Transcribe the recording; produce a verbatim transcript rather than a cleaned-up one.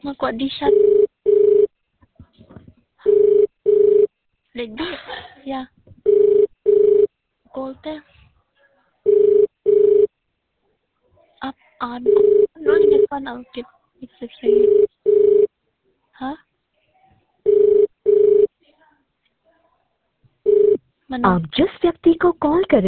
Magkondisyon. Lady, yeah. Kolte. Up on. No, hindi pa na ukit. Ha? आप जिस व्यक्ति को कॉल कर